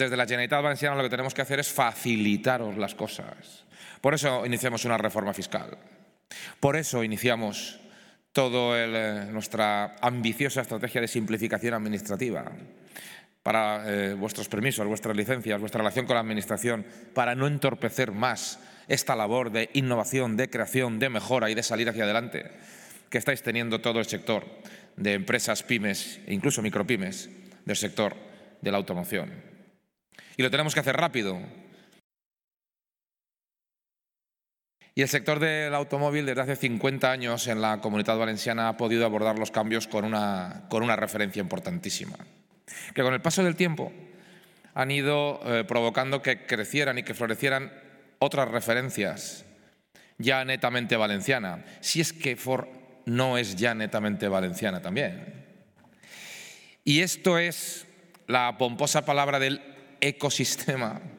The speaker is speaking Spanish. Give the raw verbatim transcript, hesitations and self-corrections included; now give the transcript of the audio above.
desde la Generalitat Valenciana lo que tenemos que hacer es facilitaros las cosas. Por eso iniciamos una reforma fiscal. Por eso iniciamos toda eh, nuestra ambiciosa estrategia de simplificación administrativa para eh, vuestros permisos, vuestras licencias, vuestra relación con la Administración, para no entorpecer más esta labor de innovación, de creación, de mejora y de salir hacia adelante que estáis teniendo todo el sector de empresas, pymes e incluso micropymes del sector de la automoción. Y lo tenemos que hacer rápido. Y el sector del automóvil desde hace cincuenta años en la Comunitat Valenciana ha podido abordar los cambios con una, con una referencia importantísima, que con el paso del tiempo han ido eh, provocando que crecieran y que florecieran otras referencias ya netamente valenciana, si es que Ford no es ya netamente valenciana también. Y esto es la pomposa palabra del ecosistema